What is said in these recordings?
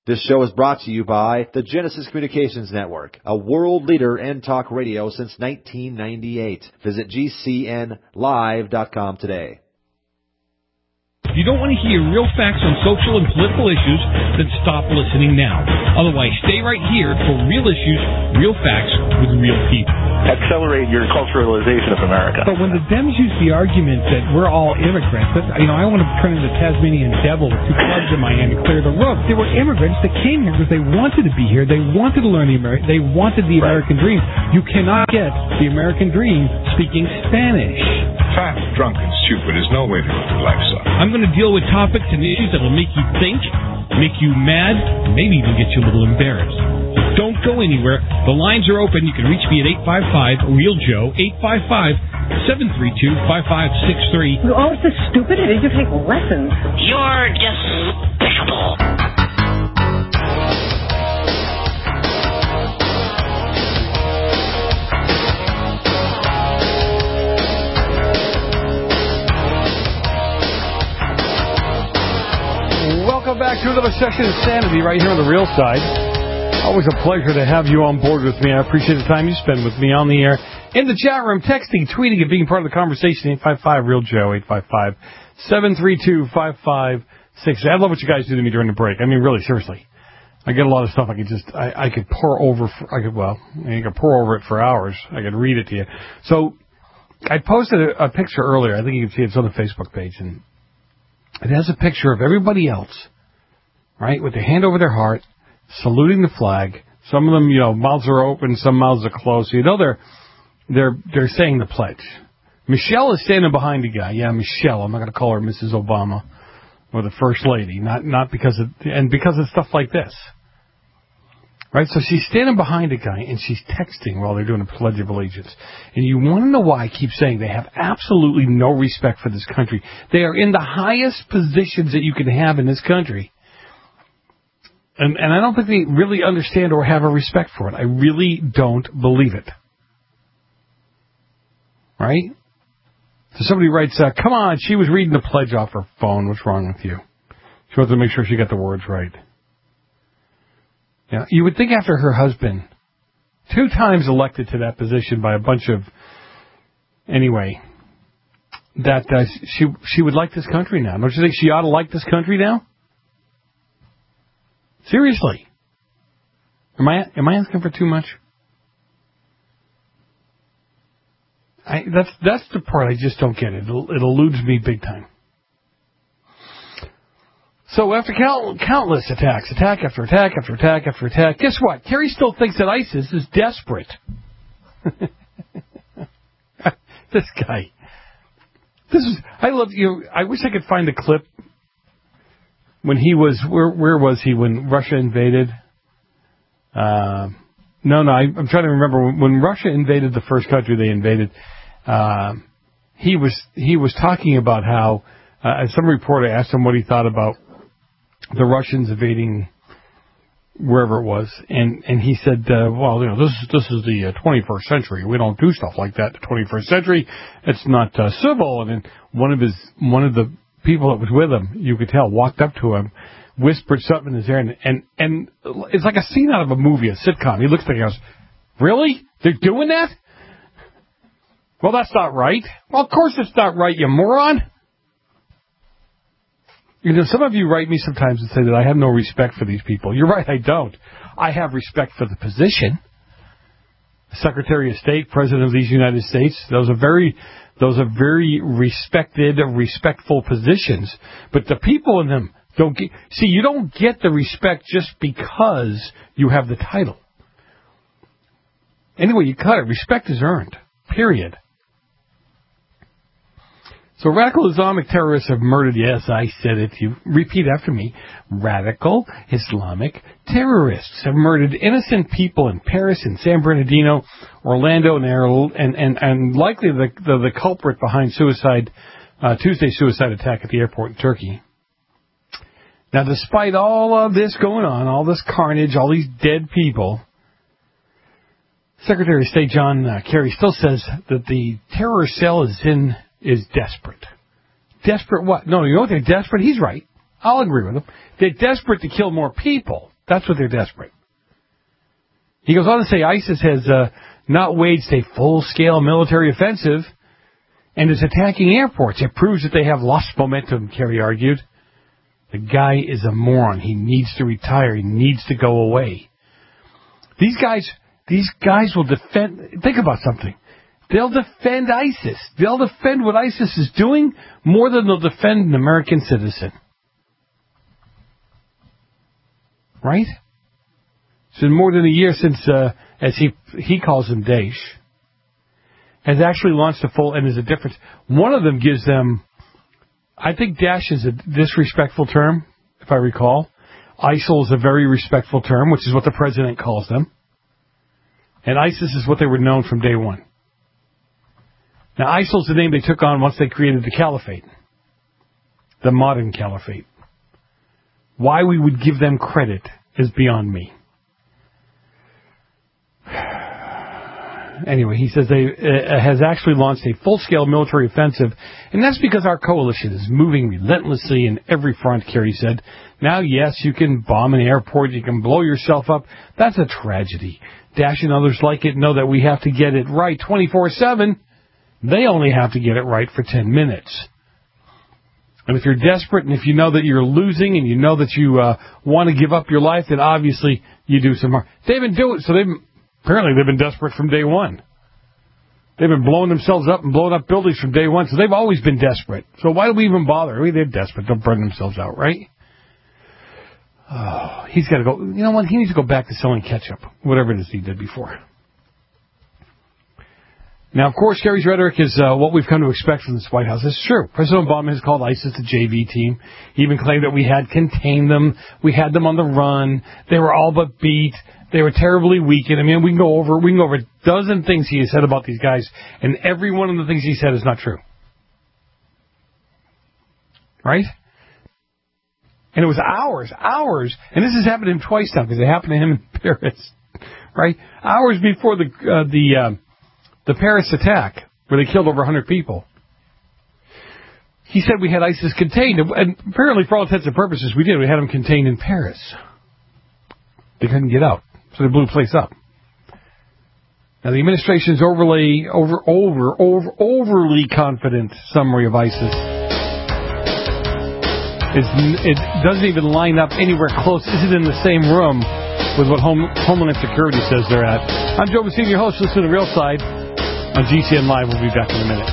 This show is brought to you by the Genesis Communications Network, a world leader in talk radio since 1998. Visit GCNlive.com today. If you don't want to hear real facts on social and political issues, then stop listening now. Otherwise, stay right here for real issues, real facts with real people. Accelerate your culturalization of America. But when the Dems use the argument that we're all immigrants, that, I want to turn into Tasmanian devil with two clubs in my hand and clear the road. There were immigrants that came here because they wanted to be here. They wanted to learn they wanted the American dream. You cannot get the American dream speaking Spanish. Fat, drunk, and stupid is no way to live life, son. I'm going to deal with topics and issues that will make you think, make you mad, maybe even get you a little embarrassed. So don't go anywhere. The lines are open. You can reach me at 855-REAL-JOE, 855-732-5563. Oh, it's this stupid. I need to take lessons. You're despicable. Welcome back to another session of Sanity right here on the Real Side. Always a pleasure to have you on board with me. I appreciate the time you spend with me on the air, in the chat room, texting, tweeting, and being part of the conversation. 855-REAL-JOE, 855-732-5563. I love what you guys do to me during the break. I mean, really, seriously. I get a lot of stuff I could pour over. I could pour over it for hours. I could read it to you. So I posted a picture earlier. I think you can see it's on the Facebook page, and it has a picture of everybody else, right, with their hand over their heart, saluting the flag. Some of them, mouths are open, some mouths are closed. So they're saying the pledge. Michelle is standing behind the guy. Yeah, Michelle. I'm not going to call her Mrs. Obama or the First Lady, not because of stuff like this, right? So she's standing behind a guy and she's texting while they're doing the Pledge of Allegiance. And you want to know why I keep saying they have absolutely no respect for this country. They are in the highest positions that you can have in this country. And I don't think they really understand or have a respect for it. I really don't believe it. Right? So somebody writes, come on, she was reading the pledge off her phone. What's wrong with you? She wants to make sure she got the words right. Yeah, you would think after her husband, 2 times elected to that position by a bunch of... Anyway, that she would like this country now. Don't you think she ought to like this country now? Seriously. Am I asking for too much? That's the part I just don't get. It eludes me big time. So after countless attacks, attack after attack after attack after attack, guess what? Kerry still thinks that ISIS is desperate. This guy. I love you. I wish I could find a clip when he was, where was he when Russia invaded? I'm trying to remember when Russia invaded the first country they invaded. He was talking about how some reporter asked him what he thought about the Russians invading wherever it was, and he said, this is the 21st century. We don't do stuff like that in the 21st century. It's not civil. And then one of the people that was with him, you could tell, walked up to him, whispered something in his ear, and it's like a scene out of a movie, a sitcom. He looks at him and goes, "Really? They're doing that? Well, that's not right." Well, of course it's not right, you moron. Some of you write me sometimes and say that I have no respect for these people. You're right, I don't. I have respect for the position. Secretary of State, President of these United States, those are very respected, respectful positions. But the people in them you don't get the respect just because you have the title. Anyway, you cut it. Respect is earned. Period. So radical Islamic terrorists have murdered, yes, I said it, you repeat after me, radical Islamic terrorists have murdered innocent people in Paris and San Bernardino, Orlando, and likely the culprit behind Tuesday's suicide attack at the airport in Turkey. Now, despite all of this going on, all this carnage, all these dead people, Secretary of State John Kerry still says that the terror cell is desperate. Desperate what? No, you know what they're desperate? He's right. I'll agree with him. They're desperate to kill more people. That's what they're desperate. He goes on to say ISIS has not waged a full-scale military offensive and is attacking airports. It proves that they have lost momentum, Kerry argued. The guy is a moron. He needs to retire. He needs to go away. These guys will defend... Think about something. They'll defend ISIS. They'll defend what ISIS is doing more than they'll defend an American citizen. Right? It's been more than a year since, as he calls them, Daesh, has actually launched a full, and there's a difference. One of them gives them, I think Daesh is a disrespectful term, if I recall. ISIL is a very respectful term, which is what the president calls them. And ISIS is what they were known from day one. Now, ISIL is the name they took on once they created the caliphate, the modern caliphate. Why we would give them credit is beyond me. Anyway, he says they has actually launched a full-scale military offensive, and that's because our coalition is moving relentlessly in every front, Kerry said. Now, yes, you can bomb an airport, you can blow yourself up. That's a tragedy. Daesh and others like it know that we have to get it right 24/7. They only have to get it right for 10 minutes. And if you're desperate and if you know that you're losing and you know that you want to give up your life, then obviously you do some harm. They've been doing so. Apparently they've been desperate from day one. They've been blowing themselves up and blowing up buildings from day one, so they've always been desperate. So why do we even bother? I mean, they're desperate. They'll burn themselves out, right? Oh, he's got to go. You know what? He needs to go back to selling ketchup, whatever it is he did before. Now, of course, Kerry's rhetoric is what we've come to expect from this White House. It's true. President Obama has called ISIS the JV team. He even claimed that we had contained them. We had them on the run. They were all but beat. They were terribly weakened. I mean, we can go over a dozen things he has said about these guys, and every one of the things he said is not true. Right? And it was hours, and this has happened to him twice now, because it happened to him in Paris, right? Hours before the Paris attack, where they killed over 100 people. He said we had ISIS contained, and apparently for all intents and purposes we did. We had them contained in Paris. They couldn't get out, so they blew the place up. Now the administration's overly confident summary of ISIS it doesn't even line up anywhere close. Isn't in the same room with what Homeland Security says they're at. I'm Joe Messina, your host. Listen to The Real Side on GCN Live. We'll be back in a minute.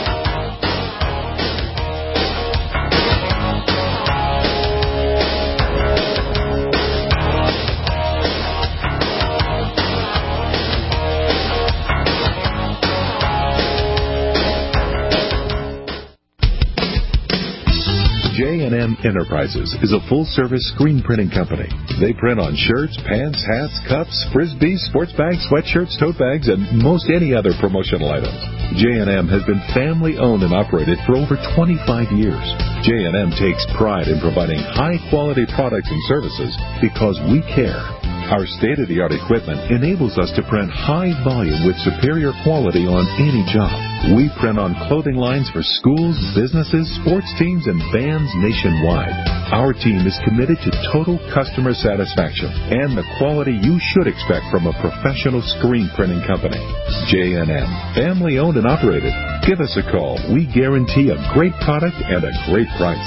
J&M Enterprises is a full-service screen printing company. They print on shirts, pants, hats, cups, frisbees, sports bags, sweatshirts, tote bags, and most any other promotional items. J&M has been family-owned and operated for over 25 years. J&M takes pride in providing high-quality products and services because we care. Our state-of-the-art equipment enables us to print high volume with superior quality on any job. We print on clothing lines for schools, businesses, sports teams, and bands nationwide. Our team is committed to total customer satisfaction and the quality you should expect from a professional screen printing company. J&M, family-owned and operated. Give us a call. We guarantee a great product and a great price.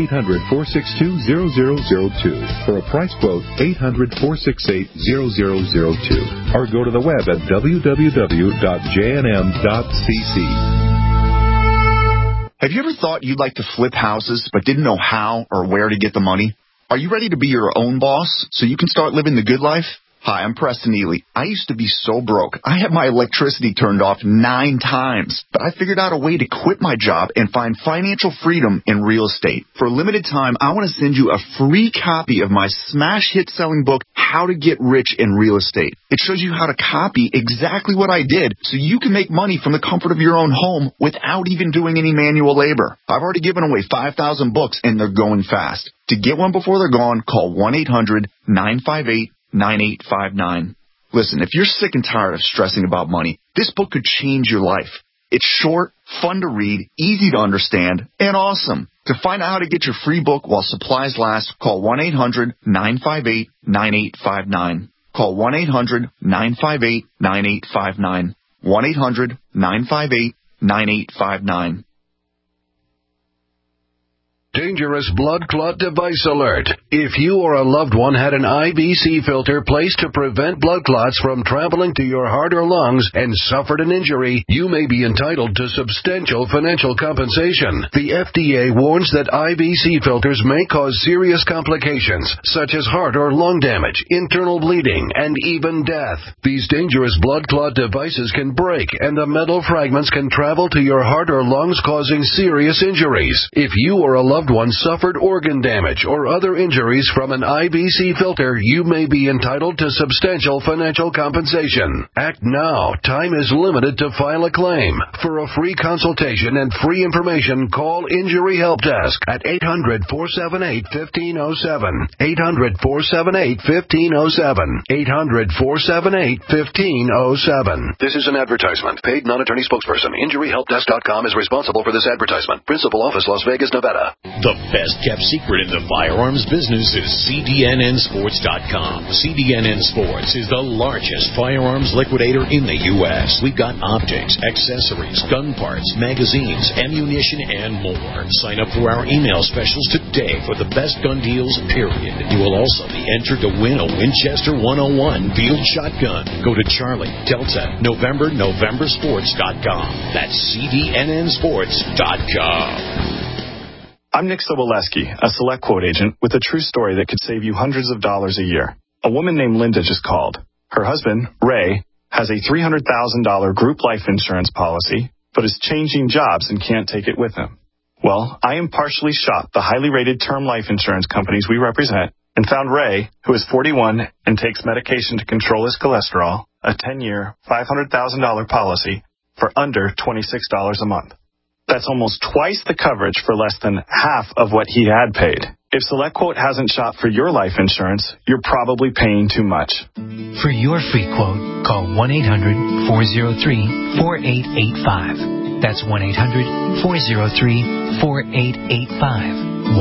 800-462-0002. For a price quote, 800-468-0002. Or go to the web at www.jnm.cc. Have you ever thought you'd like to flip houses but didn't know how or where to get the money? Are you ready to be your own boss so you can start living the good life? Hi, I'm Preston Ely. I used to be so broke. I had my electricity turned off 9 times, but I figured out a way to quit my job and find financial freedom in real estate. For a limited time, I want to send you a free copy of my smash hit selling book, How to Get Rich in Real Estate. It shows you how to copy exactly what I did so you can make money from the comfort of your own home without even doing any manual labor. I've already given away 5,000 books and they're going fast. To get one before they're gone, call 1-800-958-9859. Listen, if you're sick and tired of stressing about money, this book could change your life. It's short, fun to read, easy to understand, and awesome. To find out how to get your free book while supplies last, call 1-800-958-9859. 1-800-958-9859. Call 1-800-958-9859. 1-800-958-9859. Dangerous blood clot device alert. If you or a loved one had an IBC filter placed to prevent blood clots from traveling to your heart or lungs and suffered an injury, you may be entitled to substantial financial compensation. The FDA warns that IBC filters may cause serious complications, such as heart or lung damage, internal bleeding, and even death. These dangerous blood clot devices can break, and the metal fragments can travel to your heart or lungs, causing serious injuries. If you or a loved one suffered organ damage or other injuries from an IBC filter, you may be entitled to substantial financial compensation. Act now. Time is limited to file a claim. For a free consultation and free information, call Injury Help Desk at 800-478-1507. 800-478-1507. 800-478-1507. This is an advertisement. Paid non-attorney spokesperson. InjuryHelpDesk.com is responsible for this advertisement. Principal office, Las Vegas, Nevada. The best-kept secret in the firearms business is CDNNSports.com. CDNN Sports is the largest firearms liquidator in the U.S. We've got optics, accessories, gun parts, magazines, ammunition, and more. Sign up for our email specials today for the best gun deals, period. You will also be entered to win a Winchester 101 field shotgun. Go to Charlie, Delta, November, Sports.com. That's CDNNSports.com. I'm Nick Soboleski, a Select Quote agent with a true story that could save you hundreds of dollars a year. A woman named Linda just called. Her husband, Ray, has a $300,000 group life insurance policy, but is changing jobs and can't take it with him. Well, I impartially shopped the highly rated term life insurance companies we represent and found Ray, who is 41 and takes medication to control his cholesterol, a 10-year, $500,000 policy for under $26 a month. That's almost twice the coverage for less than half of what he had paid. If SelectQuote hasn't shopped for your life insurance, you're probably paying too much. For your free quote, call 1-800-403-4885. That's 1-800-403-4885.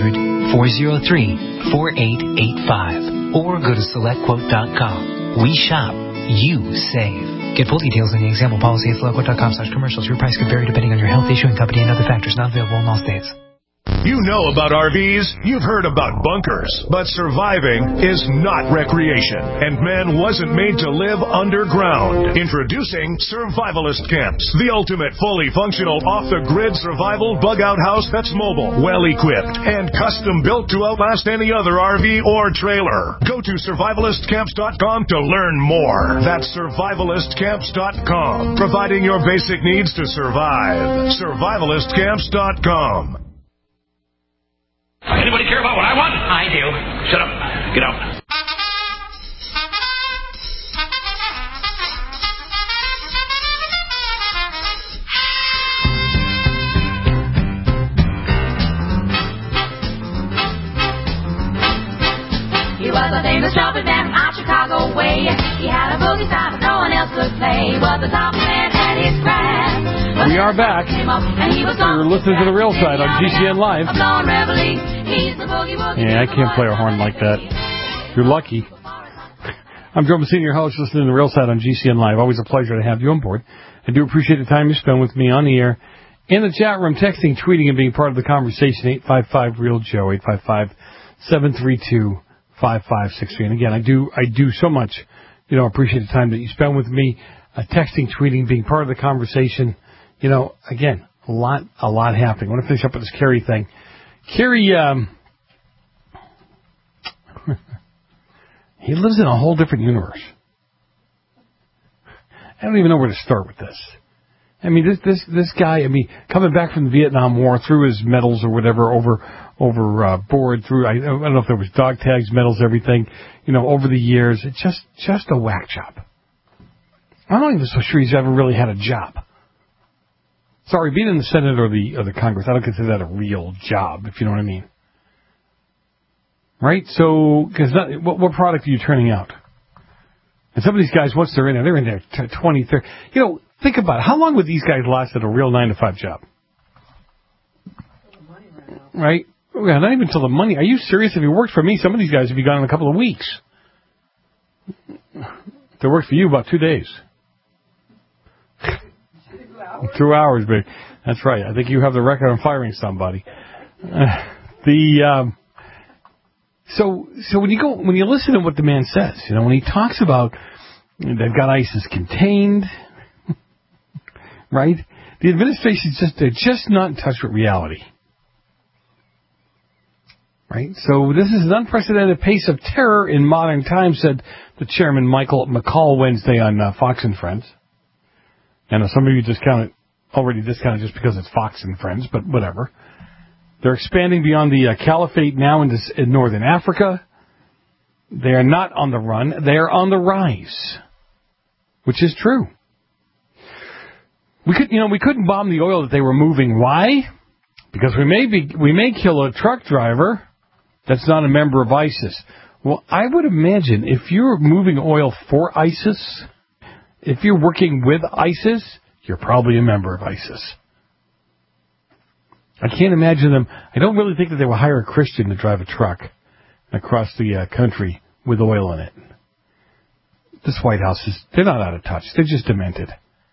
1-800-403-4885. Or go to SelectQuote.com. We shop. You save. Get full details in the example policy at SelectQuote.com/commercials. Your price could vary depending on your health, issuing company, and other factors. Not available in all states. You know about RVs, you've heard about bunkers, but surviving is not recreation, and man wasn't made to live underground. Introducing Survivalist Camps, the ultimate fully functional off-the-grid survival bug-out house that's mobile, well-equipped, and custom-built to outlast any other RV or trailer. Go to survivalistcamps.com to learn more. That's survivalistcamps.com, providing your basic needs to survive. Survivalistcamps.com. Anybody care about what I want? I do. Shut up. Get out. He was a famous trumpet man from out Chicago way. He had a boogie style that no one else could play. He was the top man at his craft. We are back. You're listening to The Real Side on GCN Live. Yeah, I can't play a horn like that. You're lucky. I'm Joe Messina, your host, listening to The Real Side on GCN Live. Always a pleasure to have you on board. I do appreciate the time you spend with me on the air, in the chat room, texting, tweeting, and being part of the conversation. 855-REAL-JOE, 855-732-5563. And again, I do so much, appreciate the time that you spend with me, texting, tweeting, being part of the conversation. Again, a lot happening. I want to finish up with this Kerry thing. Kerry, he lives in a whole different universe. I don't even know where to start with this. I mean, this guy, coming back from the Vietnam War, threw his medals or whatever overboard, through, I don't know if there was dog tags, medals, everything, over the years. It's just a whack job. I'm not even so sure he's ever really had a job. Sorry, being in the Senate or the Congress, I don't consider that a real job, if you know what I mean. Right? So, because what product are you turning out? And some of these guys, once they're in there 20, 30. Think about it. How long would these guys last at a real 9-to-5 job? Right? Yeah, not even till the money. Are you serious? If you worked for me, some of these guys would be gone in a couple of weeks. They worked for you about 2 days. 2 hours, babe. That's right. I think you have the record on firing somebody. So when you listen to what the man says, when he talks about they've got ISIS contained, right? The administration's they're just not in touch with reality. Right? So this is an unprecedented pace of terror in modern times, said the chairman Michael McCall Wednesday on Fox and Friends. And some of you already discounted just because it's Fox and Friends, but whatever. They're expanding beyond the caliphate now in northern Africa. They are not on the run. They are on the rise, which is true. We couldn't bomb the oil that they were moving. Why? Because we may kill a truck driver that's not a member of ISIS. Well, I would imagine if you're moving oil for ISIS, if you're working with ISIS, you're probably a member of ISIS. I can't imagine them. I don't really think that they will hire a Christian to drive a truck across the country with oil in it. This White House they're not out of touch. They're just demented.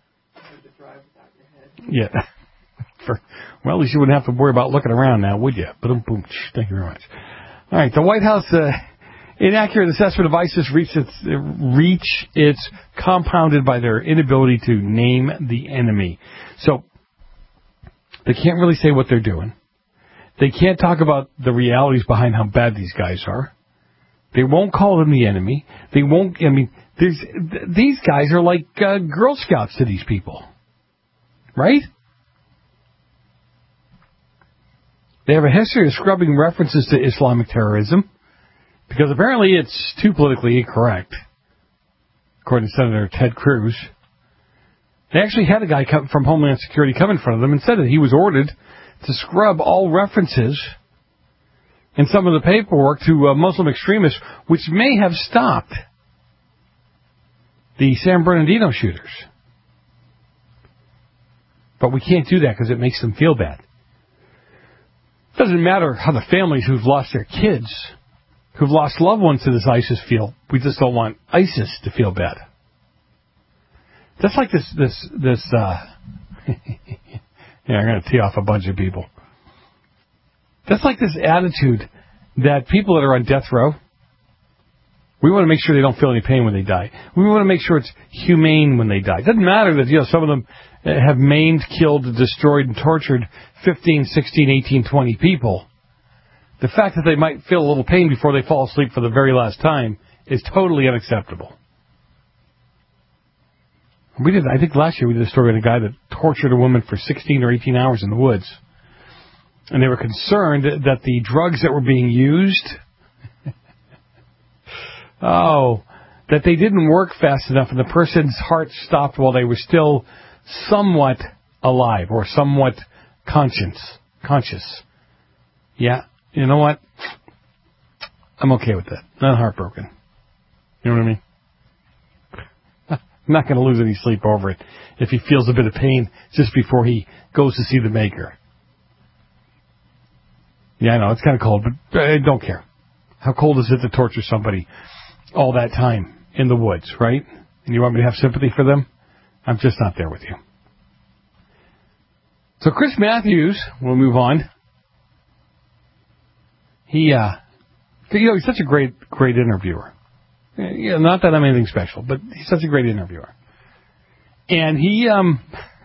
Yeah. Well, at least you wouldn't have to worry about looking around now, would you? Boom. Thank you very much. All right, the White House inaccurate assessment of ISIS reach its compounded by their inability to name the enemy. So they can't really say what they're doing. They can't talk about the realities behind how bad these guys are. They won't call them the enemy. They won't. I mean, these guys are like Girl Scouts to these people, right? They have a history of scrubbing references to Islamic terrorism because apparently it's too politically incorrect, according to Senator Ted Cruz. They actually had a guy from Homeland Security come in front of them and said that he was ordered to scrub all references in some of the paperwork to Muslim extremists, which may have stopped the San Bernardino shooters. But we can't do that because it makes them feel bad. It doesn't matter how the families who've lost their kids, who've lost loved ones to this ISIS feel. We just don't want ISIS to feel bad. That's like this yeah, I'm going to tee off a bunch of people. That's like this attitude that people that are on death row, we want to make sure they don't feel any pain when they die. We want to make sure it's humane when they die. It doesn't matter that, some of them have maimed, killed, destroyed, and tortured 15, 16, 18, 20 people. The fact that they might feel a little pain before they fall asleep for the very last time is totally unacceptable. I think last year we did a story on a guy that tortured a woman for 16 or 18 hours in the woods. And they were concerned that the drugs that were being used, that they didn't work fast enough and the person's heart stopped while they were still somewhat alive or somewhat conscious. Yeah, you know what? I'm okay with that. Not heartbroken. You know what I mean? I'm not going to lose any sleep over it if he feels a bit of pain just before he goes to see the maker. Yeah, I know, it's kind of cold, but I don't care. How cold is it to torture somebody all that time in the woods, right? And you want me to have sympathy for them? I'm just not there with you. So Chris Matthews, we'll move on. He's such a great interviewer. Yeah, not that I'm anything special, but he's such a great interviewer. And he, in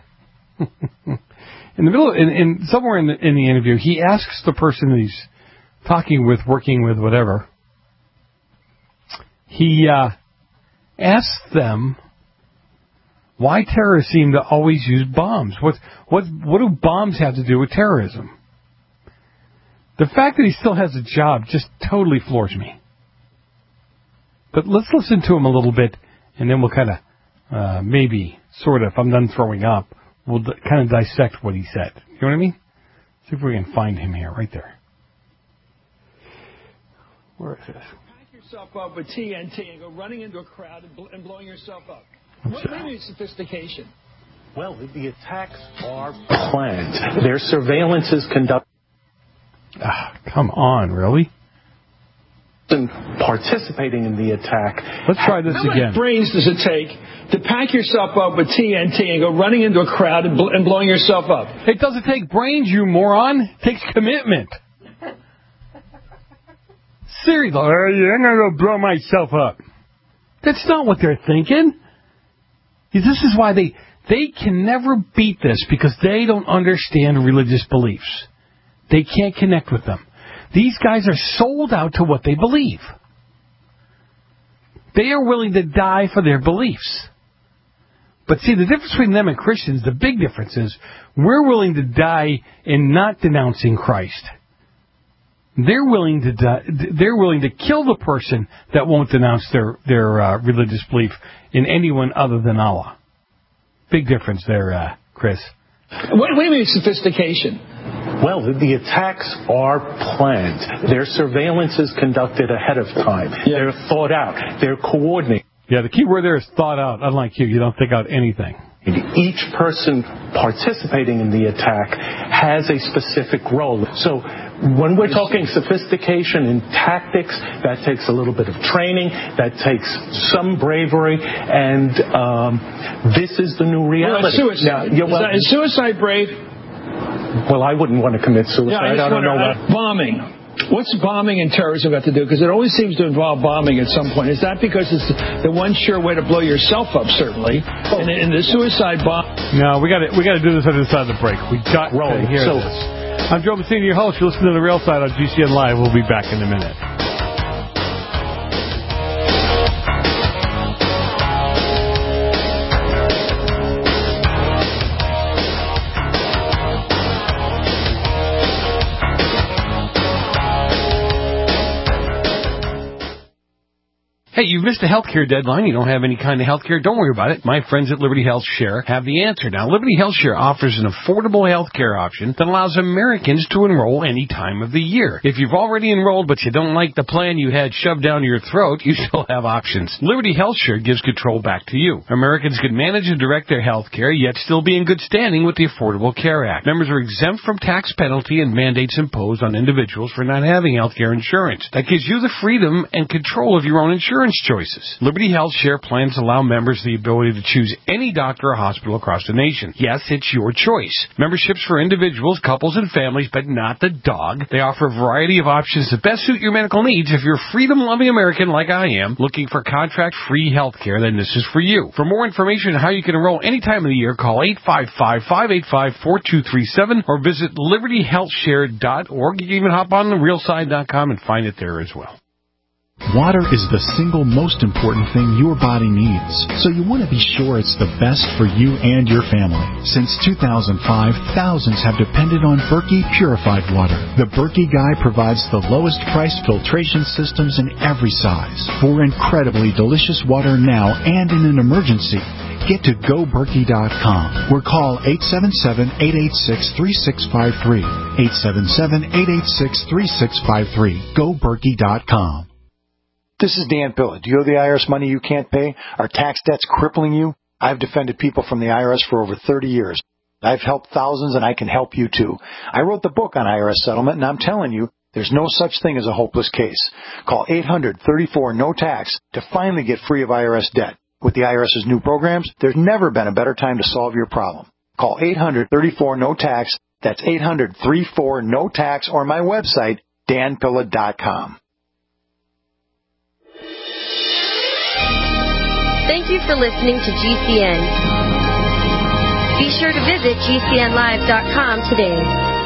the middle, somewhere in the interview, he asks the person that he's talking with, working with, whatever. He asks them why terrorists seem to always use bombs. What do bombs have to do with terrorism? The fact that he still has a job just totally floors me. But let's listen to him a little bit, and then we'll kind of, maybe, sort of, if I'm done throwing up, we'll kind of dissect what he said. You know what I mean? See if we can find him here, right there. Where is this? Pack yourself up with TNT and go running into a crowd and blowing yourself up. What really is sophistication? Well, the attacks are planned. Their surveillance is conducted. Come on, really? Participating in the attack. Let's try this How again. much brains does it take to pack yourself up with TNT and go running into a crowd and blowing yourself up? It doesn't take brains, you moron. It takes commitment. Seriously, I'm going to blow myself up. That's not what they're thinking. This is why they can never beat this, because they don't understand religious beliefs. They can't connect with them. These guys are sold out to what they believe. They are willing to die for their beliefs. But see, the difference between them and Christians, the big difference is we're willing to die in not denouncing Christ. They're willing to die, they're willing to kill the person that won't denounce their religious belief in anyone other than Allah. Big difference there, Chris. What do you mean sophistication? Well, the attacks are planned. Their surveillance is conducted ahead of time. Yeah. They're thought out. They're coordinated. Yeah, the key word there is thought out. Unlike you don't think out anything. Each person participating in the attack has a specific role. So when we're talking sophistication in tactics, that takes a little bit of training, that takes some bravery, and this is the new reality. Well, suicide. Now, is suicide brave? Well, I wouldn't want to commit suicide. Yeah, I don't know what. Bombing. What's bombing and terrorism got to do? Because it always seems to involve bombing at some point. Is that because it's the one sure way to blow yourself up, certainly, and the suicide bomb? No, we got to do this on the side of the break. We got to hear this. I'm Joe Messina, your host. You're listening to The Real Side on GCN Live. We'll be back in a minute. Hey, you've missed a healthcare deadline. You don't have any kind of healthcare. Don't worry about it. My friends at Liberty Health Share have the answer. Now, Liberty Health Share offers an affordable healthcare option that allows Americans to enroll any time of the year. If you've already enrolled but you don't like the plan you had shoved down your throat, you still have options. Liberty Health Share gives control back to you. Americans can manage and direct their healthcare, yet still be in good standing with the Affordable Care Act. Members are exempt from tax penalty and mandates imposed on individuals for not having healthcare insurance. That gives you the freedom and control of your own insurance choices. Liberty Health Share plans allow members the ability to choose any doctor or hospital across the nation. Yes, it's your choice. Memberships for individuals, couples, and families, but not the dog. They offer a variety of options that best suit your medical needs. If you're a freedom-loving American like I am, looking for contract-free health care, then this is for you. For more information on how you can enroll any time of the year, call 855-585-4237 or visit libertyhealthshare.org. You can even hop on therealside.com and find it there as well. Water is the single most important thing your body needs, so you want to be sure it's the best for you and your family. Since 2005, thousands have depended on Berkey purified water. The Berkey Guy provides the lowest priced filtration systems in every size. For incredibly delicious water now and in an emergency, get to GoBerkey.com or call 877-886-3653. 877-886-3653. GoBerkey.com. This is Dan Pilla. Do you owe the IRS money you can't pay? Are tax debts crippling you? I've defended people from the IRS for over 30 years. I've helped thousands, and I can help you too. I wrote the book on IRS settlement, and I'm telling you, there's no such thing as a hopeless case. Call 800-34-NO-TAX to finally get free of IRS debt. With the IRS's new programs, there's never been a better time to solve your problem. Call 800-34-NO-TAX. That's 800-34-NO-TAX, or my website, danpilla.com. Thank you for listening to GCN. Be sure to visit GCNlive.com today.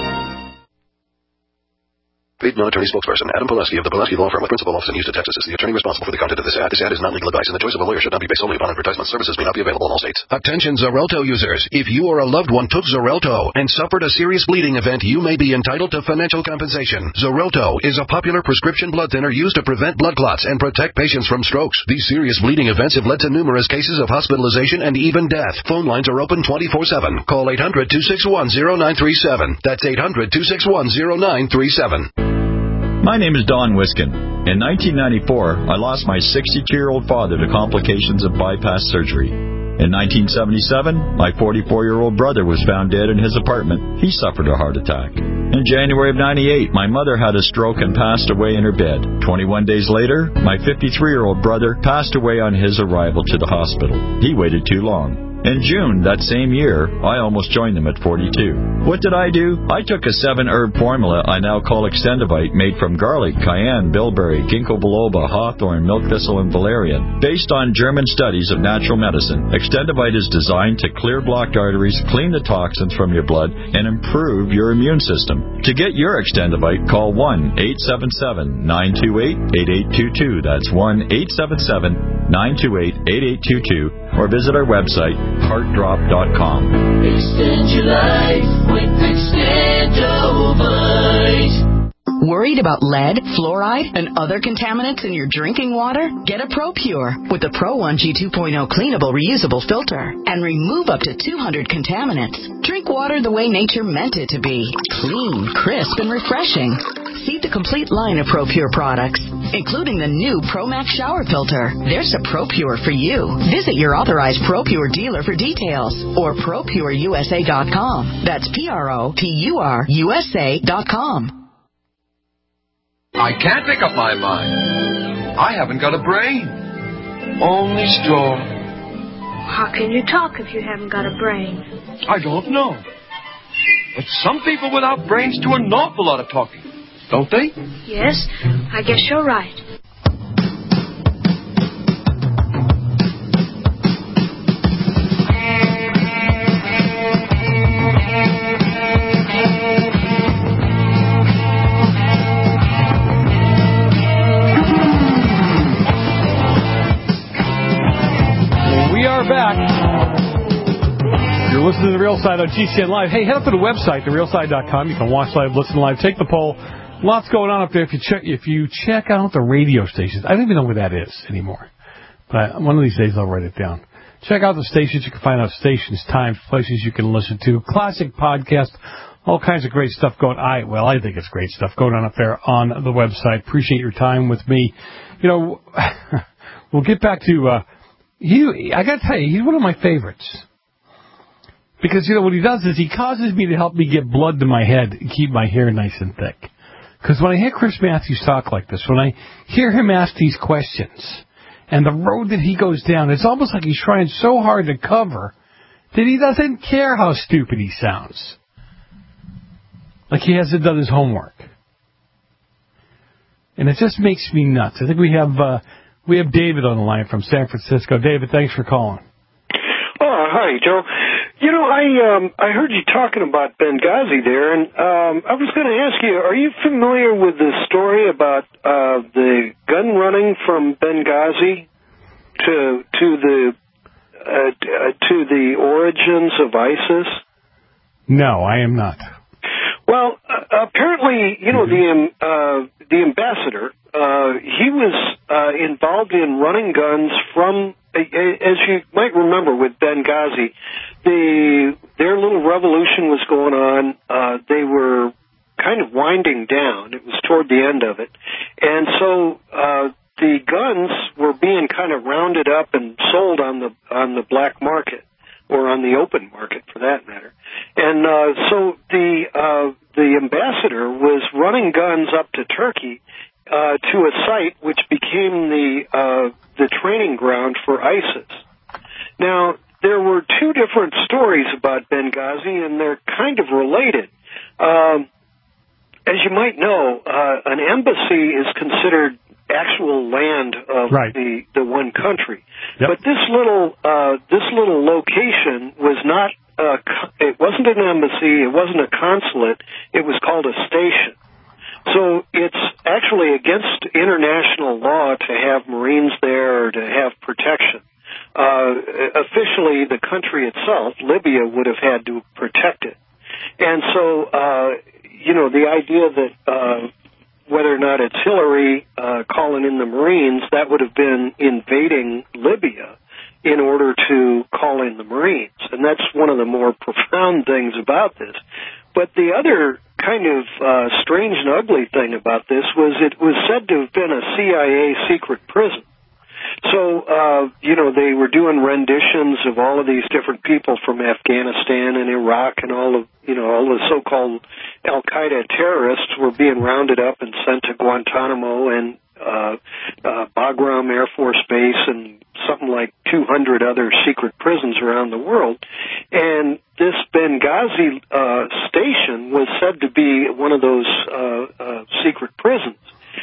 Paid military spokesperson Adam Pileski of the Pileski Law Firm with principal office in Houston, Texas, is the attorney responsible for the content of this ad. This ad is not legal advice, and the choice of a lawyer should not be based solely upon advertisement. Services may not be available in all states. Attention Xarelto users. If you or a loved one took Xarelto and suffered a serious bleeding event, you may be entitled to financial compensation. Xarelto is a popular prescription blood thinner used to prevent blood clots and protect patients from strokes. These serious bleeding events have led to numerous cases of hospitalization and even death. Phone lines are open 24/7. Call 800-261-0937. That's 800-261-0937. My name is Don Wiskin. In 1994, I lost my 62-year-old father to complications of bypass surgery. In 1977, my 44-year-old brother was found dead in his apartment. He suffered a heart attack. In In January of 98, my mother had a stroke and passed away in her bed. 21 days later, my 53-year-old brother passed away on his arrival to the hospital. He waited too long. In June that same year, I almost joined them at 42. What did I do? I took a 7-herb formula I now call Extendivite, made from garlic, cayenne, bilberry, ginkgo biloba, hawthorn, milk thistle, and valerian. Based on German studies of natural medicine, Extendivite is designed to clear blocked arteries, clean the toxins from your blood, and improve your immune system. To get your Extendivite, call 1-877-928-8822. That's 1-877-928-8822. Or visit our website, heartdrop.com. Extend your life with Extendovite. Worried about lead, fluoride, and other contaminants in your drinking water? Get a ProPure with the Pro 1G 2.0 cleanable, reusable filter and remove up to 200 contaminants. Drink water the way nature meant it to be. Clean, crisp, and refreshing. See the complete line of ProPure products, including the new ProMax shower filter. There's a ProPure for you. Visit your authorized ProPure dealer for details or ProPureUSA.com. That's ProPureUSA.com. I can't make up my mind. I haven't got a brain. Only straw. How can you talk if you haven't got a brain? I don't know. But some people without brains do an awful lot of talking, don't they? Yes, I guess you're right. Back. You're listening to The Real Side on GCN Live. Hey, head up to the website, therealside.com. You can watch live, listen live, take the poll. Lots going on up there. If you check out the radio stations, I don't even know where that is anymore. But one of these days I'll write it down. Check out the stations. You can find out stations, times, places you can listen to. Classic podcast. All kinds of great stuff going on. I think it's great stuff going on up there on the website. Appreciate your time with me. You know, we'll get back to... I got to tell you, he's one of my favorites. Because, you know, what he does is he causes me to help me get blood to my head and keep my hair nice and thick. Because when I hear Chris Matthews talk like this, when I hear him ask these questions, and the road that he goes down, it's almost like he's trying so hard to cover that he doesn't care how stupid he sounds. Like he hasn't done his homework. And it just makes me nuts. I think we have David on the line from San Francisco. David, thanks for calling. Oh, hi, Joe. You know, I heard you talking about Benghazi there, and I was going to ask you, are you familiar with the story about the gun running from Benghazi to the origins of ISIS? No, I am not. Well, apparently, you know, the ambassador, he was involved in running guns from, as you might remember with Benghazi, their little revolution was going on. They were kind of winding down. It was toward the end of it. And so the guns were being kind of rounded up and sold on the black market, or on the open market for that matter. And so the ambassador was running guns up to Turkey to a site which became the training ground for ISIS. Now, there were two different stories about Benghazi, and they're kind of related. As you might know, an embassy is considered actual land of the one country. Yep. But this little location was not. It wasn't an embassy. It wasn't a consulate. It was called a station. So it's actually against international law to have Marines there or to have protection. Officially, the country itself, Libya, would have had to protect it. And so, the idea that whether or not it's Hillary calling in the Marines, that would have been invading Libya in order to call in the Marines. And that's one of the more profound things about this. But the other kind of strange and ugly thing about this was it was said to have been a CIA secret prison. So So, they were doing renditions of all of these different people from Afghanistan and Iraq, and all the so-called Al-Qaeda terrorists were being rounded up and sent to Guantanamo and Bagram Air Force Base and something like 200 other secret prisons around the world. And this Benghazi station was said to be one of those secret prisons.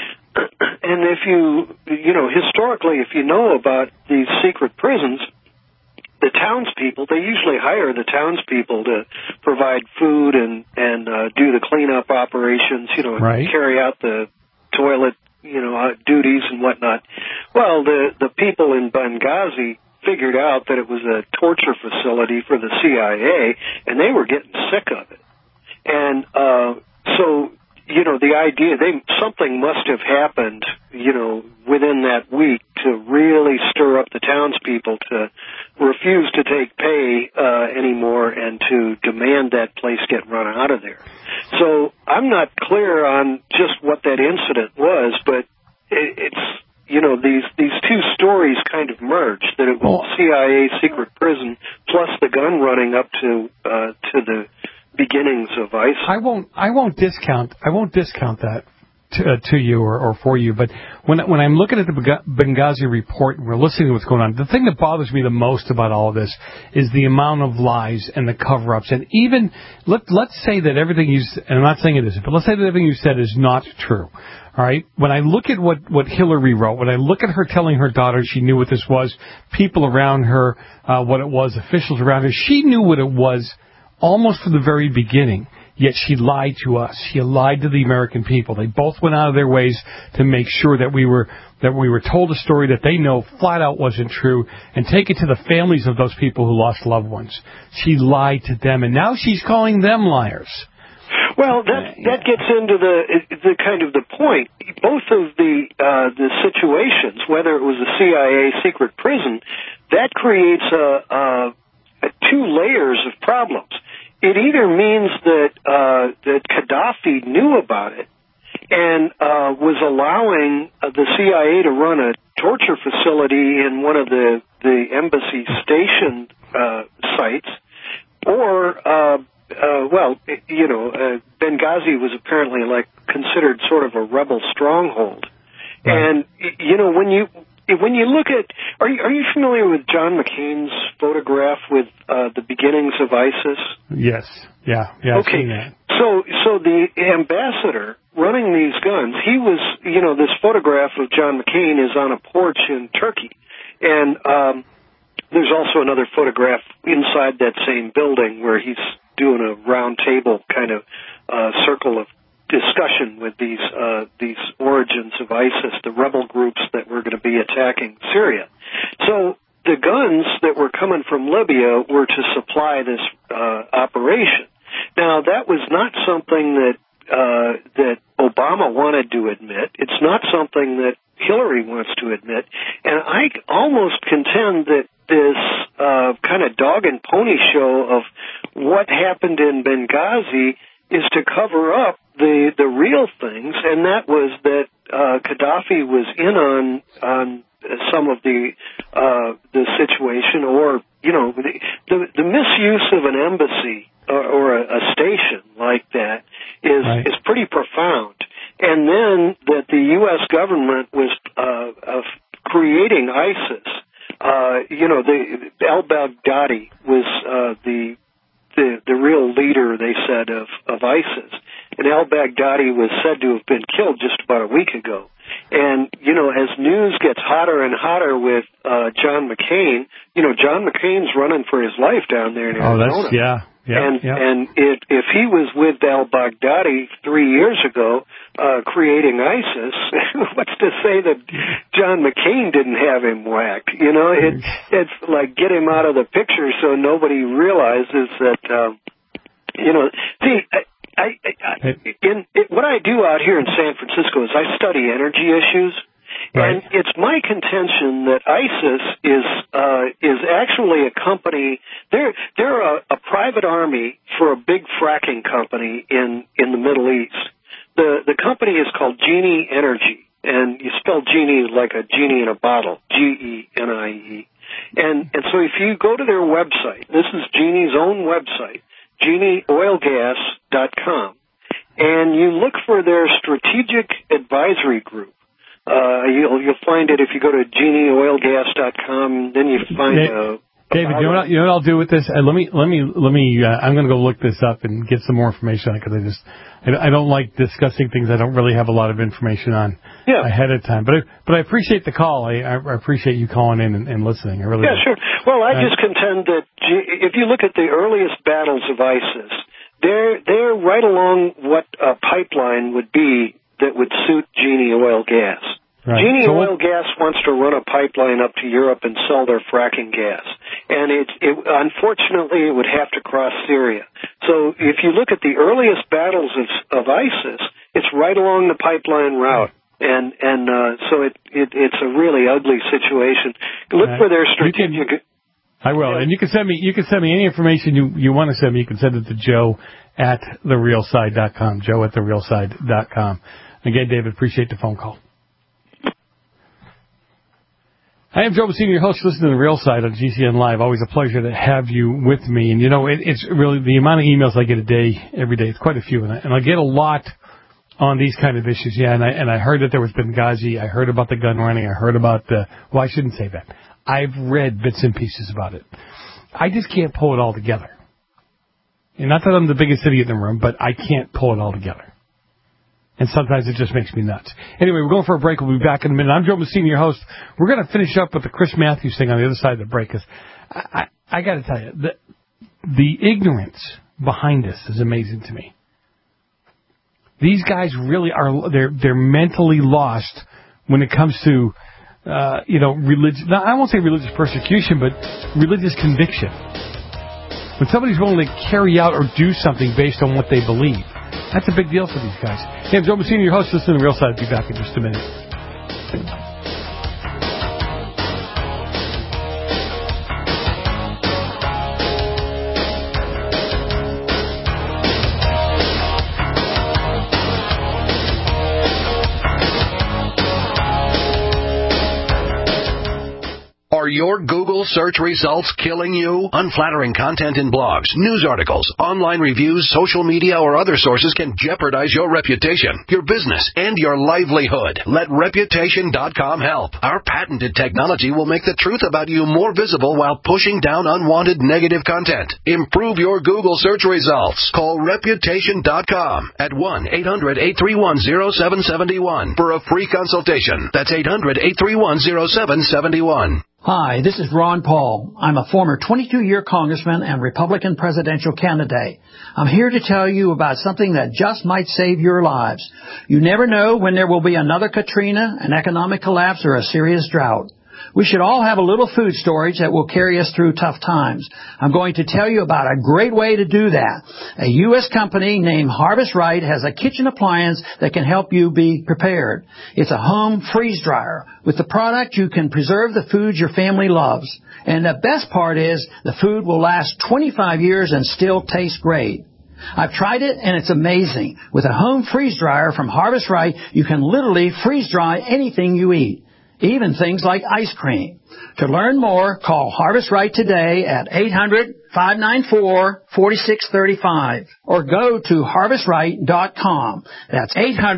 And if historically, if you know about these secret prisons, the townspeople, they usually hire the townspeople to provide food and do the cleanup operations, carry out the toilet, duties and whatnot. Well, the people in Benghazi figured out that it was a torture facility for the CIA, and they were getting sick of it. And so, the idea, something must have happened, within that week to really stir up the townspeople to refuse to take pay anymore and to demand that place get run out of there. So I'm not clear on just what that incident was, but it's these two stories kind of merged, that it was CIA secret prison plus the gun running up to the beginnings of ISIS. I won't discount that to you or for you, but when I'm looking at the Benghazi report and we're listening to what's going on, the thing that bothers me the most about all of this is the amount of lies and the cover-ups. And even let's say that everything and I'm not saying it isn't, but let's say that everything you said is not true. All right. When I look at what Hillary wrote, when I look at her telling her daughter she knew what this was, people around her, what it was, officials around her, she knew what it was almost from the very beginning. Yet she lied to us. She lied to the American people. They both went out of their ways to make sure that we were told a story that they know flat out wasn't true, and take it to the families of those people who lost loved ones. She lied to them, and now she's calling them liars. Well, that gets into the kind of the point. Both of the situations, whether it was a CIA secret prison, that creates two layers of problems. It either means that Gaddafi knew about it and was allowing the CIA to run a torture facility in one of the embassy station sites, or Benghazi was apparently considered sort of a rebel stronghold. Right. And when you look at, are you familiar with John McCain's photograph with the beginnings of ISIS? Yes. Yeah. I've seen that. So the ambassador running these guns, he was, this photograph of John McCain is on a porch in Turkey, and there's also another photograph inside that same building where he's doing a round table kind of circle of discussion with these origins of ISIS, the rebel groups that were going to be attacking Syria. So the guns that were coming from Libya were to supply this operation. Now, that was not something that Obama wanted to admit. It's not something that Hillary wants to admit. And I almost contend that this kind of dog and pony show of what happened in Benghazi is to cover up the real things, and that was that Gaddafi was in on some of the situation, or the misuse of an embassy or a station like that is pretty profound. And then that the U.S. government was creating ISIS. Al-Baghdadi was the real leader, they said, of ISIS. And al-Baghdadi was said to have been killed just about a week ago. And, as news gets hotter and hotter with John McCain, John McCain's running for his life down there in Arizona. And if he was with al-Baghdadi 3 years ago creating ISIS, what's to say that John McCain didn't have him whacked? It's like get him out of the picture so nobody realizes that, what I do out here in San Francisco is I study energy issues. Right. And it's my contention that ISIS is actually a company. They're a private army for a big fracking company in the Middle East. The company is called Genie Energy, and you spell genie like a genie in a bottle, Genie. And so if you go to their website, this is Genie's own website, genieoilgas.com, and you look for their strategic advisory group. You'll find it if you go to genieoilgas.com. Then you find David, you know what I'll do with this? Let me. I'm going to go look this up and get some more information on it because I don't like discussing things I don't really have a lot of information on ahead of time. But I appreciate the call. I appreciate you calling in and listening. I really do. Sure. Well, I just contend that if you look at the earliest battles of ISIS, they're right along what a pipeline would be that would suit Genie Oil Gas. Right. Genie Oil Gas wants to run a pipeline up to Europe and sell their fracking gas. And unfortunately, it would have to cross Syria. So if you look at the earliest battles of ISIS, it's right along the pipeline route. And so it's a really ugly situation. Look for their strategic... I will. And you can send me any information you want to send me. You can send it to joe@therealside.com, joe@therealside.com. Again, David, appreciate the phone call. I am Joe Messina, your host. Listening to The Real Side on GCN Live. Always a pleasure to have you with me. And, it's really the amount of emails I get every day. It's quite a few. And I get a lot on these kind of issues. Yeah, and I heard that there was Benghazi. I heard about the gun running. I heard about I shouldn't say that. I've read bits and pieces about it. I just can't pull it all together. And not that I'm the biggest idiot in the room, but I can't pull it all together. And sometimes it just makes me nuts. Anyway, we're going for a break. We'll be back in a minute. I'm Joe Messina, your host. We're going to finish up with the Chris Matthews thing on the other side of the break. Because I got to tell you, the ignorance behind this is amazing to me. These guys really are, they're mentally lost when it comes to, religion. Now, I won't say religious persecution, but religious conviction. When somebody's willing to carry out or do something based on what they believe, that's a big deal for these guys. Hey, I'm Joe Messina, your host. Listen to The Real Side. I'll be back in just a minute. Are your Google search results killing you? Unflattering content in blogs, news articles, online reviews, social media, or other sources can jeopardize your reputation, your business, and your livelihood. Let Reputation.com help. Our patented technology will make the truth about you more visible while pushing down unwanted negative content. Improve your Google search results. Call Reputation.com at 1-800-831-0771 for a free consultation. That's 800-831-0771. Hi, this is Ron Paul. I'm a former 22-year congressman and Republican presidential candidate. I'm here to tell you about something that just might save your lives. You never know when there will be another Katrina, an economic collapse, or a serious drought. We should all have a little food storage that will carry us through tough times. I'm going to tell you about a great way to do that. A U.S. company named Harvest Right has a kitchen appliance that can help you be prepared. It's a home freeze dryer. With the product, you can preserve the foods your family loves. And the best part is the food will last 25 years and still taste great. I've tried it, and it's amazing. With a home freeze dryer from Harvest Right, you can literally freeze dry anything you eat, even things like ice cream. To learn more, call Harvest Right today at 800-594-4635 or go to harvestright.com. That's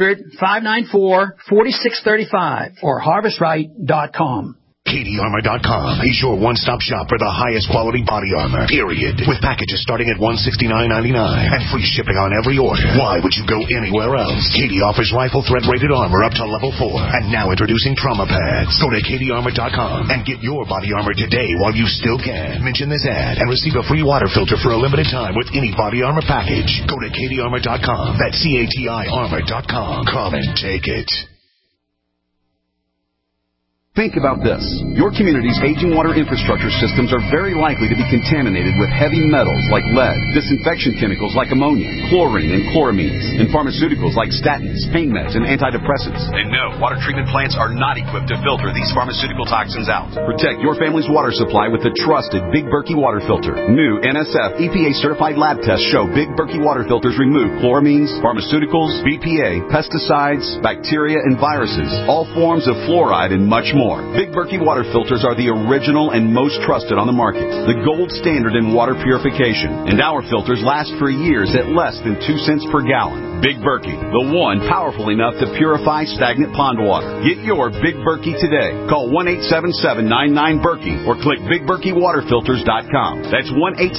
800-594-4635 or harvestright.com. KDArmor.com is your one-stop shop for the highest quality body armor, period. With packages starting at $169.99 and free shipping on every order. Why would you go anywhere else? KD offers rifle threat-rated armor up to level 4. And now introducing trauma pads. Go to KDArmor.com and get your body armor today while you still can. Mention this ad and receive a free water filter for a limited time with any body armor package. Go to KDArmor.com. That's CATI armor.com. Come and take it. Think about this. Your community's aging water infrastructure systems are very likely to be contaminated with heavy metals like lead, disinfection chemicals like ammonia, chlorine and chloramines, and pharmaceuticals like statins, pain meds, and antidepressants. And no, water treatment plants are not equipped to filter these pharmaceutical toxins out. Protect your family's water supply with the trusted Big Berkey water filter. New NSF EPA-certified lab tests show Big Berkey water filters remove chloramines, pharmaceuticals, BPA, pesticides, bacteria, and viruses, all forms of fluoride, and much more. Big Berkey water filters are the original and most trusted on the market, the gold standard in water purification, and our filters last for years at less than 2 cents per gallon. Big Berkey, the one powerful enough to purify stagnant pond water. Get your Big Berkey today. Call 1-877-99-BERKEY or click BigBerkeyWaterFilters.com. That's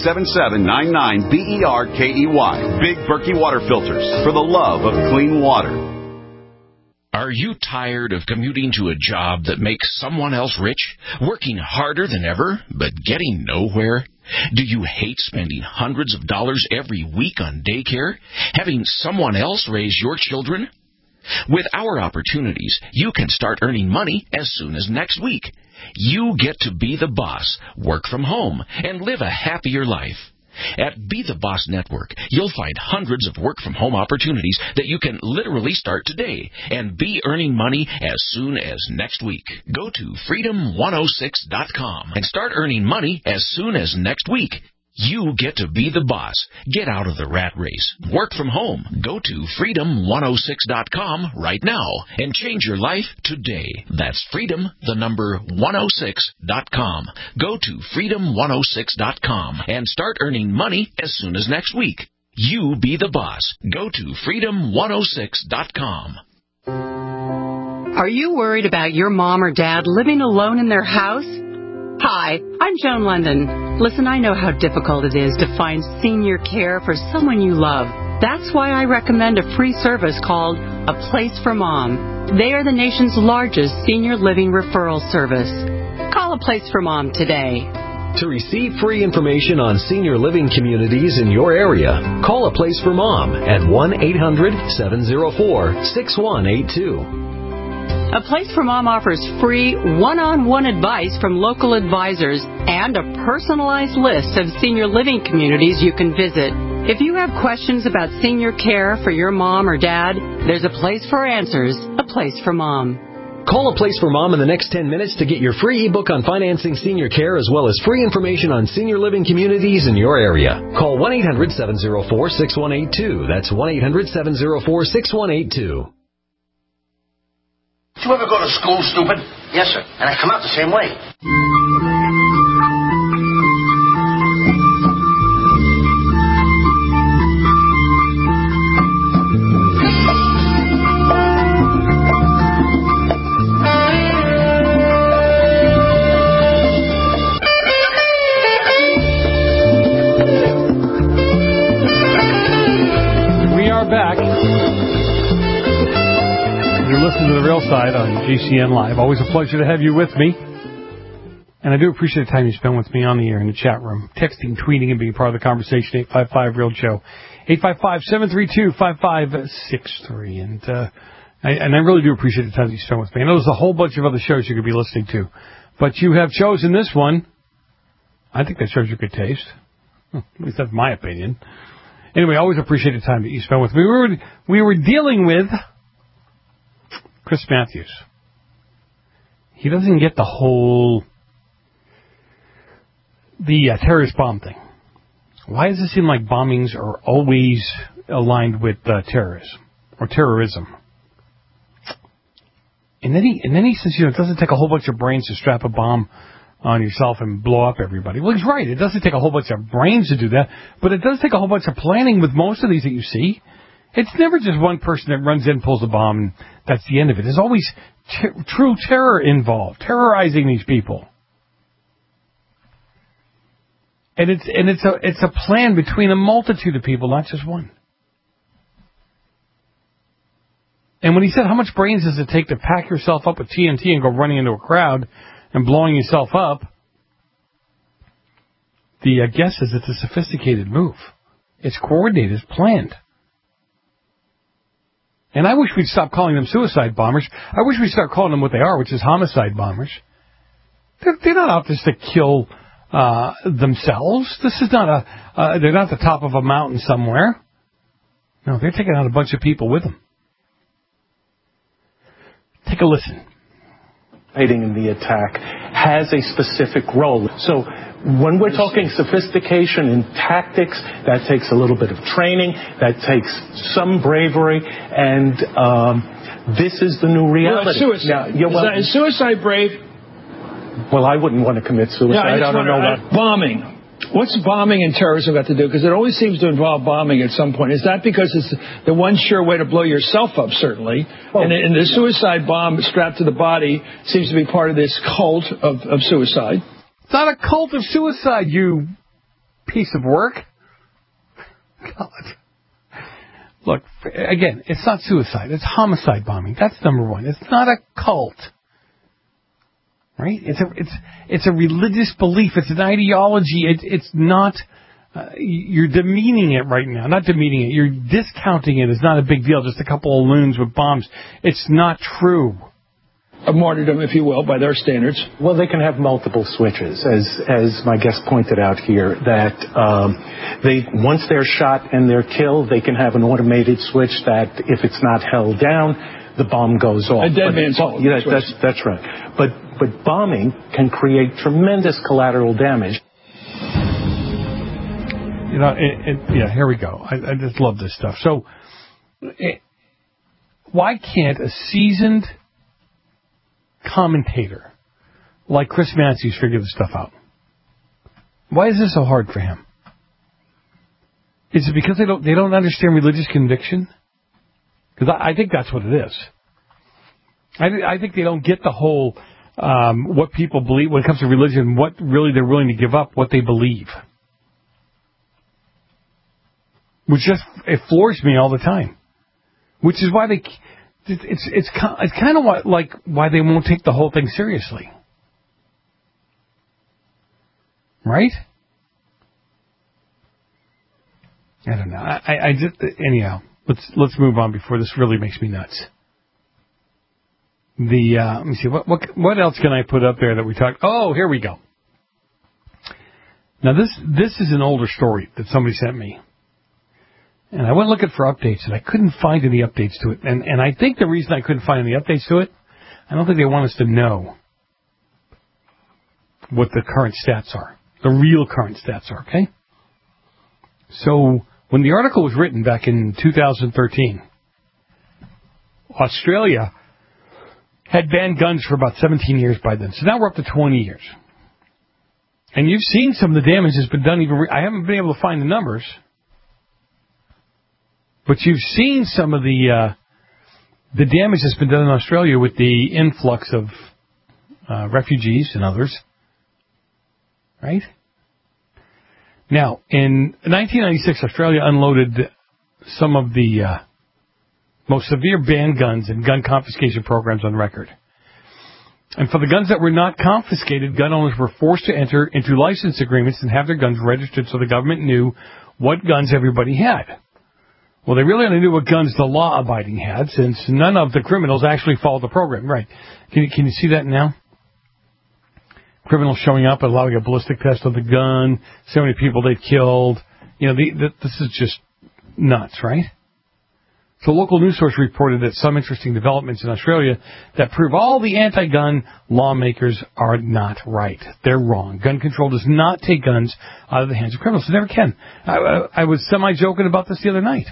1-877-99-BERKEY. Big Berkey water filters, for the love of clean water. Are you tired of commuting to a job that makes someone else rich, working harder than ever, but getting nowhere? Do you hate spending hundreds of dollars every week on daycare, having someone else raise your children? With our opportunities, you can start earning money as soon as next week. You get to be the boss, work from home, and live a happier life. At Be the Boss Network, you'll find hundreds of work-from-home opportunities that you can literally start today and be earning money as soon as next week. Go to freedom106.com and start earning money as soon as next week. You get to be the boss. Get out of the rat race. Work from home. Go to freedom106.com right now and change your life today. That's freedom106.com. Go to freedom106.com and start earning money as soon as next week. You be the boss. Go to freedom106.com. Are you worried about your mom or dad living alone in their house? Hi, I'm Joan London. Listen, I know how difficult it is to find senior care for someone you love. That's why I recommend a free service called A Place for Mom. They are the nation's largest senior living referral service. Call A Place for Mom today. To receive free information on senior living communities in your area, call A Place for Mom at 1-800-704-6182. A Place for Mom offers free one-on-one advice from local advisors and a personalized list of senior living communities you can visit. If you have questions about senior care for your mom or dad, there's a place for answers, A Place for Mom. Call A Place for Mom in the next 10 minutes to get your free ebook on financing senior care as well as free information on senior living communities in your area. Call 1-800-704-6182. That's 1-800-704-6182. Did you ever go to school, stupid? Yes, sir. And I come out the same way. We are back. You're listening to The Real Side on GCN Live. Always a pleasure to have you with me. And I do appreciate the time you spend with me on the air in the chat room, texting, tweeting, and being part of the conversation. 855-REAL-JOE. 855-732-5563. And I really do appreciate the time that you spend with me. I know there's a whole bunch of other shows you could be listening to, but you have chosen this one. I think that shows your good taste. At least that's my opinion. Anyway, I always appreciate the time that you spend with me. We were dealing with Chris Matthews. He doesn't get the whole terrorist bomb thing. Why does it seem like bombings are always aligned with terrorism or terrorism? And then he says, it doesn't take a whole bunch of brains to strap a bomb on yourself and blow up everybody. Well, he's right. It doesn't take a whole bunch of brains to do that, but it does take a whole bunch of planning with most of these that you see. It's never just one person that runs in, pulls a bomb, and that's the end of it. There's always true terror involved, terrorizing these people. And it's a plan between a multitude of people, not just one. And when he said, how much brains does it take to pack yourself up with TNT and go running into a crowd and blowing yourself up, the guess is it's a sophisticated move. It's coordinated, it's planned. And I wish we'd stop calling them suicide bombers. I wish we'd start calling them what they are, which is homicide bombers. They're not out just to kill themselves. This is not they're not at the top of a mountain somewhere. No, they're taking out a bunch of people with them. Take a listen. In the attack has a specific role. So when we're talking sophistication in tactics, that takes a little bit of training, that takes some bravery, and this is the new reality. Well, suicide. Now, is suicide brave? Well, I wouldn't want to commit suicide. I don't know that. Bombing. What's bombing and terrorism got to do? Because it always seems to involve bombing at some point. Is that because it's the one sure way to blow yourself up, certainly? And the suicide bomb strapped to the body seems to be part of this cult of suicide. It's not a cult of suicide, you piece of work. God. Look, again, it's not suicide. It's homicide bombing. That's number one. It's not a cult. Right? It's a religious belief. It's an ideology. It's not. You're demeaning it right now. Not demeaning it. You're discounting it. It's not a big deal. Just a couple of loons with bombs. It's not true. A martyrdom, if you will, by their standards. Well, they can have multiple switches, as my guest pointed out here. That once they're shot and they're killed, they can have an automated switch that if it's not held down, the bomb goes off. A dead man's hole. Yeah, that's right. But bombing can create tremendous collateral damage. You know, yeah, here we go. I just love this stuff. So, why can't a seasoned commentator like Chris Matthews figure this stuff out? Why is this so hard for him? Is it because they don't understand religious conviction? Because I think that's what it is. I think they don't get the whole what people believe when it comes to religion, what really they're willing to give up, what they believe. Which it floors me all the time. Which is why it's kind of like why they won't take the whole thing seriously. Right? I don't know. I just anyhow. Let's move on before this really makes me nuts. Let me see what else can I put up there that we talked. Oh, here we go. Now this is an older story that somebody sent me, and I went looking for updates and I couldn't find any updates to it. And I think the reason I couldn't find any updates to it, I don't think they want us to know what the current stats are, the real current stats are. Okay, so. When the article was written back in 2013, Australia had banned guns for about 17 years by then. So now we're up to 20 years. And you've seen some of the damage that's been done. I haven't been able to find the numbers. But you've seen some of the damage that's been done in Australia with the influx of refugees and others. Right? Now, in 1996, Australia unloaded some of the most severe ban guns and gun confiscation programs on record. And for the guns that were not confiscated, gun owners were forced to enter into license agreements and have their guns registered so the government knew what guns everybody had. Well, they really only knew what guns the law-abiding had, since none of the criminals actually followed the program. Right. Can you see that now? Criminals showing up and allowing a ballistic test on the gun, so many people they've killed. You know, this is just nuts, right? So a local news source reported that some interesting developments in Australia that prove all the anti-gun lawmakers are not right. They're wrong. Gun control does not take guns out of the hands of criminals. It never can. I was semi-joking about this the other night.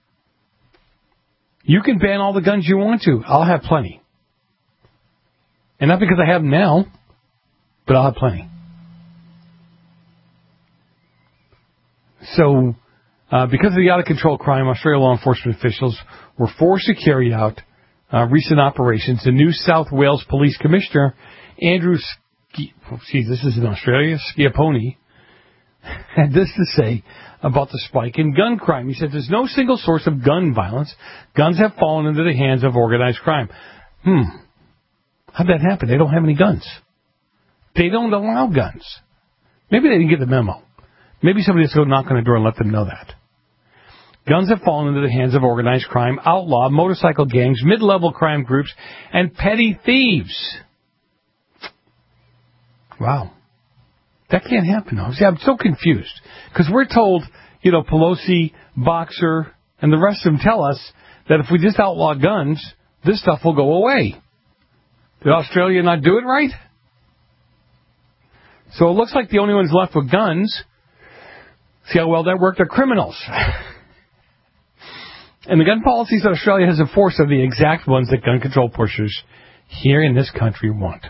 You can ban all the guns you want to. I'll have plenty. And not because I have them now, but I'll have plenty. So, because of the out-of-control crime, Australian law enforcement officials were forced to carry out recent operations. The New South Wales Police Commissioner, Andrew this is in Australia, Schiappone, had this to say about the spike in gun crime. He said, there's no single source of gun violence. Guns have fallen into the hands of organized crime. How'd that happen? They don't have any guns. They don't allow guns. Maybe they didn't get the memo. Maybe somebody has to go knock on the door and let them know that. Guns have fallen into the hands of organized crime, outlaw, motorcycle gangs, mid-level crime groups, and petty thieves. Wow. That can't happen, though. See, I'm so confused. Because we're told, Pelosi, Boxer, and the rest of them tell us that if we just outlaw guns, this stuff will go away. Did Australia not do it right? So it looks like the only ones left with guns, see how well that worked, are criminals. And the gun policies that Australia has enforced are the exact ones that gun control pushers here in this country want.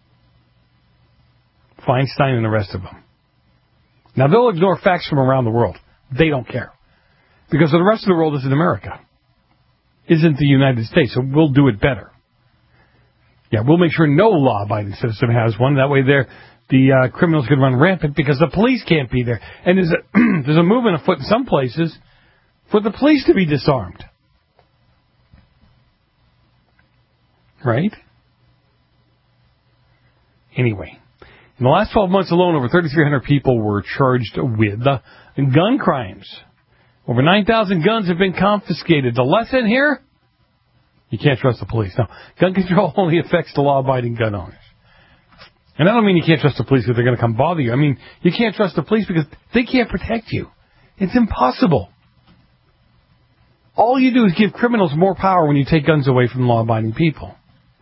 Feinstein and the rest of them. Now, they'll ignore facts from around the world. They don't care. Because the rest of the world isn't America. Isn't the United States, so we'll do it better. Yeah, we'll make sure no law-abiding citizen has one. That way the criminals can run rampant because the police can't be there. And there's a movement afoot in some places for the police to be disarmed. Right? Anyway, in the last 12 months alone, over 3,300 people were charged with gun crimes. Over 9,000 guns have been confiscated. The lesson here? You can't trust the police. No, gun control only affects the law-abiding gun owners. And I don't mean you can't trust the police because they're going to come bother you. I mean, you can't trust the police because they can't protect you. It's impossible. All you do is give criminals more power when you take guns away from law-abiding people.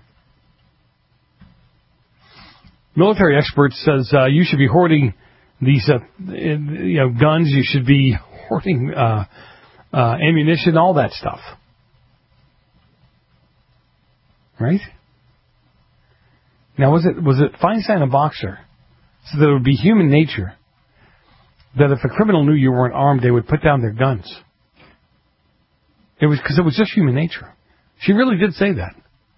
Military experts says you should be hoarding these guns. You should be hoarding ammunition, all that stuff. Right? Now, was it Feinstein and Boxer? So that it would be human nature that if a criminal knew you weren't armed, they would put down their guns. It was because it was just human nature. She really did say that.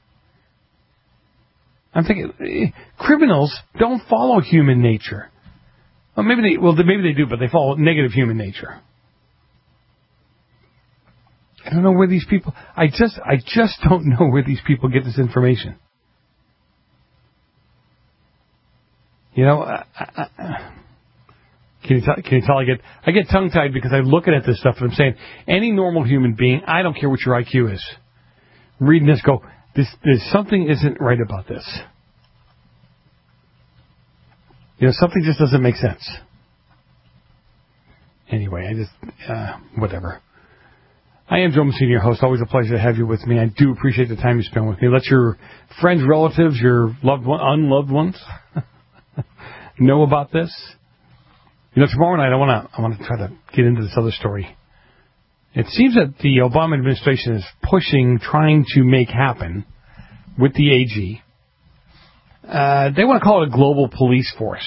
I'm thinking, criminals don't follow human nature. Well, maybe they do, but they follow negative human nature. I don't know where these people. I just don't know where these people get this information. Can you tell I get tongue-tied because I'm looking at this stuff and I'm saying, any normal human being, I don't care what your IQ is, reading this go, there's something isn't right about this. Something just doesn't make sense. Anyway, whatever. I am Joe Messina, your host. Always a pleasure to have you with me. I do appreciate the time you spend with me. Let your friends, relatives, your loved one, unloved ones know about this. Tomorrow night I want to try to get into this other story. It seems that the Obama administration is trying to make happen with the AG. They want to call it a global police force.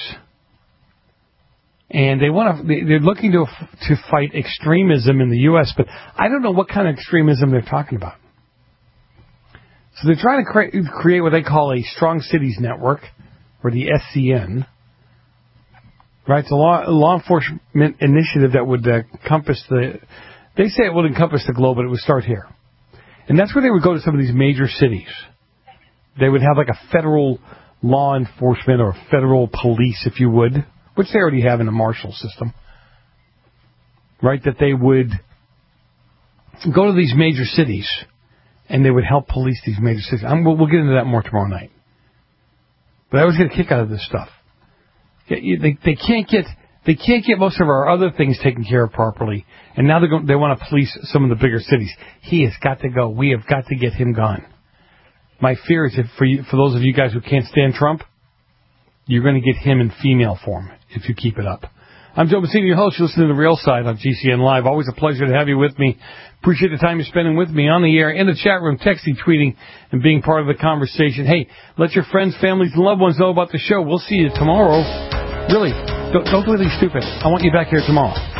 And they're looking to fight extremism in the U.S., but I don't know what kind of extremism they're talking about. So they're trying to create what they call a Strong Cities Network, or the SCN. Right, it's a law enforcement initiative that would encompass they say it would encompass the globe, but it would start here. And that's where they would go to some of these major cities. They would have like a federal law enforcement or federal police, if you would, which they already have in the Marshall system. Right, that they would go to these major cities and they would help police these major cities. We'll get into that more tomorrow night. But I always get a kick out of this stuff. They can't get most of our other things taken care of properly, and now they want to police some of the bigger cities. He has got to go. We have got to get him gone. My fear is that for those of you guys who can't stand Trump, you're going to get him in female form if you keep it up. I'm Joe Messina, your host. You're listening to The Real Side on GCN Live. Always a pleasure to have you with me. Appreciate the time you're spending with me on the air, in the chat room, texting, tweeting, and being part of the conversation. Hey, let your friends, families, and loved ones know about the show. We'll see you tomorrow. Really, don't do anything stupid. I want you back here tomorrow.